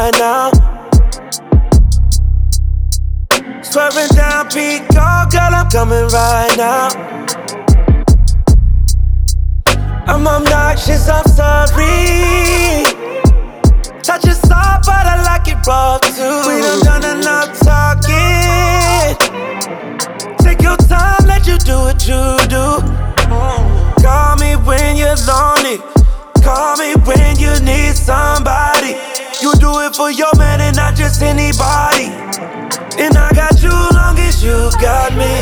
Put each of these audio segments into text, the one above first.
right now. Swerving down Pico, girl, I'm coming right now. I'm obnoxious, I'm sorry. Touch it soft, but I like it raw too. We done done enough talking. Take your time, let you do what you do. Call me when you're lonely. Call me when you need somebody. You do it for your man and not just anybody. And I got you long as you got me.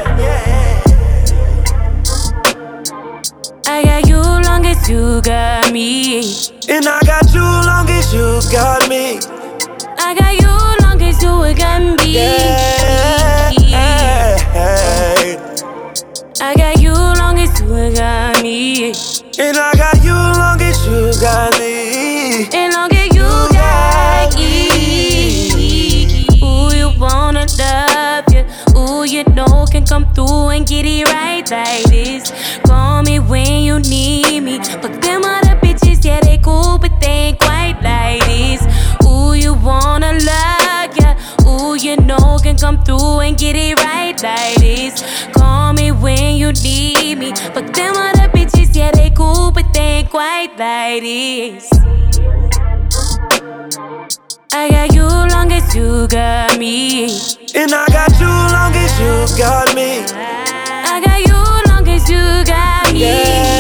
I got you long as you got me. And I got you long as you got me. I got you long as you got me. Yeah. I got you long as you got me. And I got you long as you got me. And long as you got me. Ooh, you wanna love you. Ooh, you know can come through and get it right like this. Call me when you need me. Fuck them other bitches, yeah, they cool, but they ain't quite like this. Ooh, you wanna love ya. Ooh, you know can come through and get it right like this. Call me when you need me. Fuck them other bitches, yeah, they cool, but they ain't quite like this. I got you long as you got me. And I got you long as you got me. I got you long as you got me.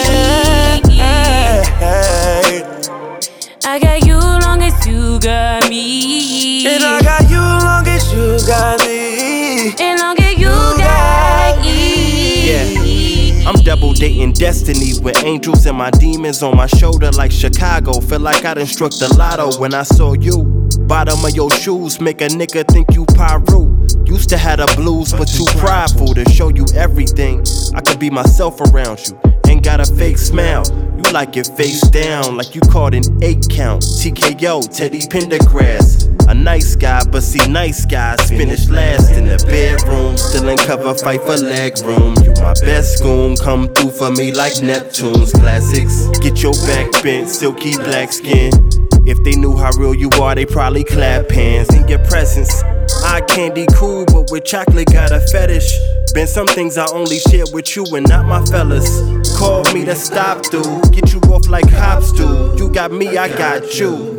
I got you long as you got me. And I got you long as you got me. And long as you got me. Yeah, I'm double dating destiny with angels and my demons on my shoulder like Chicago. Feel like I done struck the lotto when I saw you. Bottom of your shoes make a nigga think you Pyru. Used to have the blues, but too prideful to show you everything. I could be myself around you. Ain't got a fake smile. You like it face down, like you caught an 8 count. TKO, Teddy Pendergrass. A nice guy, but see nice guys finish last in the bedroom. Still in cover, fight for leg room. You my best goon, come through for me like Neptune's classics. Get your back bent, silky black skin. If they knew how real you are, they probably clap hands in your presence. Eye candy cool, but with chocolate got a fetish. Been some things I only share with you and not my fellas. Call me to stop through, get you off like hops do. You got me, I got you.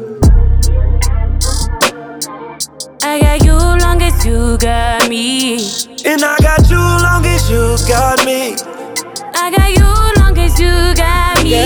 I got you long as you got me. And I got you long as you got me. I got you long as you got me.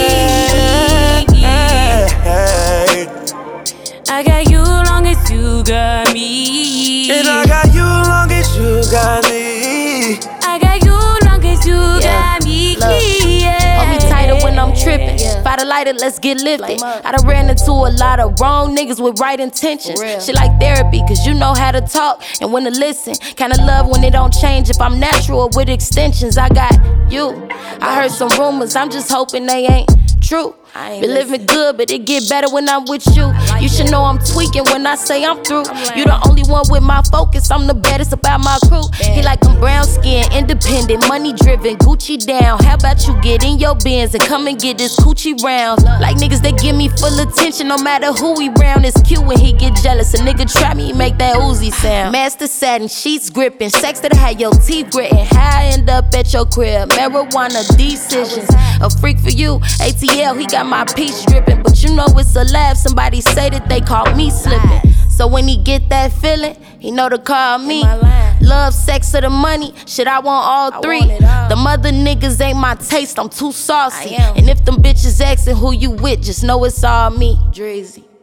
I got you long as you got me. And I got you long as you got me. I got you long as you got me. Hold me tighter when I'm tripping. Fight a lighter, let's get lifted. I done ran into a lot of wrong niggas with right intentions. Shit like therapy, cause you know how to talk and when to listen. Kinda love when it don't change if I'm natural or with extensions. I got you. I heard some rumors, I'm just hoping they ain't true. Been living good, but it get better when I'm with you. You should know I'm tweaking when I say I'm through. You the only one with my focus, I'm the baddest about my crew. He like I'm brown skin, independent, money driven, Gucci down. How about you get in your Benz and come and get this coochie round? Like niggas that give me full attention, no matter who we round. It's cute when he get jealous. A nigga try me, make that Uzi sound. Master satin, sheets gripping, sex that had your teeth gritting. How I end up at your crib, marijuana decisions. A freak for you, ATL, he got my peach dripping, but you know it's a laugh. Somebody say that they caught me slipping. So when he get that feeling, he know to call me. Love, sex, or the money, shit, I want all three. The mother niggas ain't my taste, I'm too saucy. And if them bitches asking who you with, just know it's all me. Drizzy.